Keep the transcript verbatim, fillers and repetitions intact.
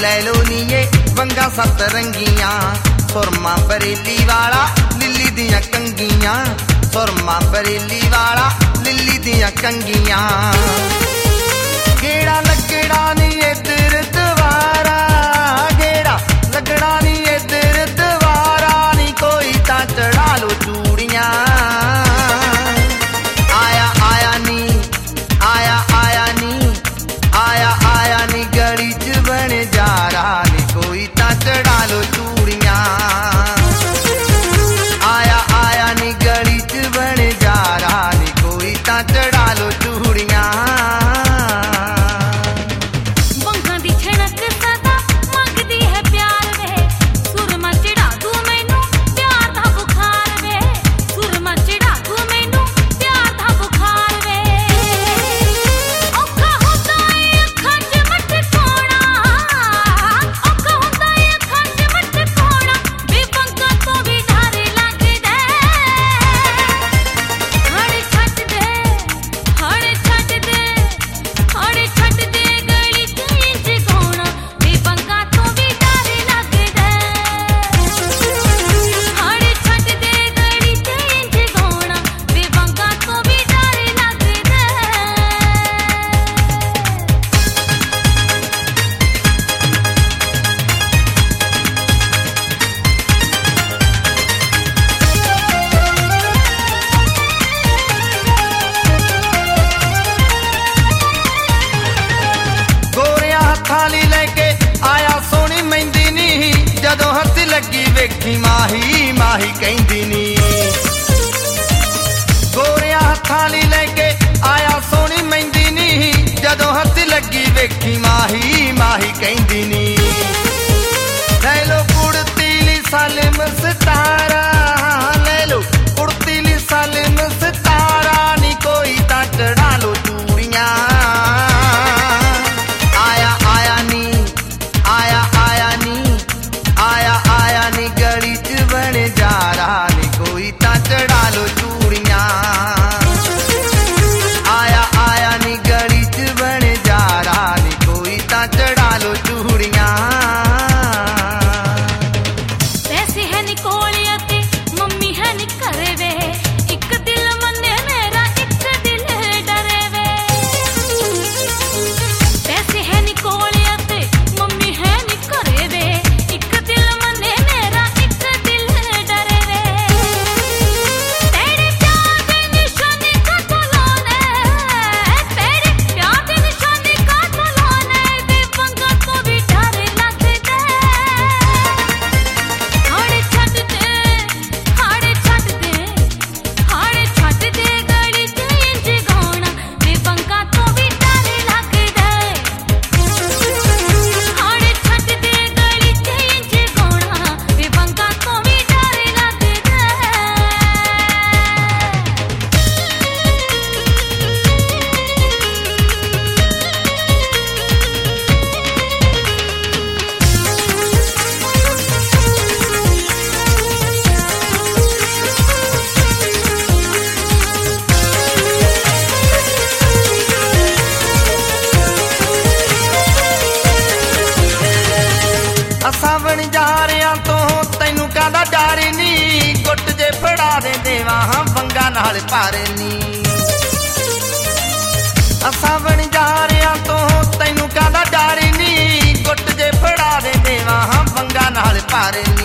ਲੈ ਲੋ ਨੀਏ ਵੰਗਾ ਸੱਤ ਰੰਗੀਆਂ ਸੁਰਮਾ ਬਰੇਲੀ ਵਾਲਾ ਲਿੱਲੀ ਦੀਆਂ ਕੰਗੀਆਂ ਸੁਰਮਾ ਬਰੇਲੀ ਵਾਲਾ ਲਿੱਲੀ ਦੀਆਂ ਕੰਗੀਆਂ ਗੇੜਾ ਲੱਗੜਾ ਨੀ ਇੱਧਰ ਦਵਾਰਾ ਗੇੜਾ ਲੱਗੜਾ ਨੀ ਇੱਧਰ ਦਵਾਰਾ ਨੀ ਕੋਈ ਤਾਂ ਚੜਾ ਲੋ ਚੂੜੀਆਂ ਆਇਆ ਆਇਆ ਨੀ ਆਇਆ ਆਇਆ ਨੀ ਆਇਆ ਆਇਆ ਨੀ ਗਲੀ ਚ ਬਣ ਜਾ ਰਹਾ ਨੀ ਕੋਈ ਤਾਂ ਚੜਾ ਲੋ ਚੂੜੀਆਂ ਆਇਆ ਆਇਆ ਨੀ ਗਲੀ ਚ ਬਣ ਜਾ ਰਹਾ ਨੀ ਕੋਈ ਤਾਂ ਚੜਾ ਲੋ ਚੂੜੀਆਂ थाली लेके आया सोनी मेहंदी नी जदों हथ लगी वेखी माही माही कहंदी नी गोरिया थाली लेके आया सोनी मेहंदी नी जदों हथ लगी वेखी माही माही कहंदी नी ले लो कुड़तीली सालिम सितारा ले लो कुड़तीली सालिम सितारा नी कोई तां चढ़ा लो चूड़ियां गली च बन जा रहा नी कोई तां चढ़ा लो चूड़ियां आया आया नी गली च बन जा रहा नी कोई तां चढ़ा लो चूड़ियां पैसे है नी कोलिया ते मम्मी है नी घरे वे एक दिल मन्ने मेरा एक दिल डरे वे पैसे है नी कोलिया ते मम्मी है नी घरे वे एक दिल मन्ने मेरा सावन जा रहा तो तैनू कहदा डर नी गुट जे फड़ा दे देवा हाँ वंगा नाल पारे नी सावन जा रहा तो तैनू कहदा डर नी गुट जे फड़ा दे देवा हाँ वंगा नाल पारे नी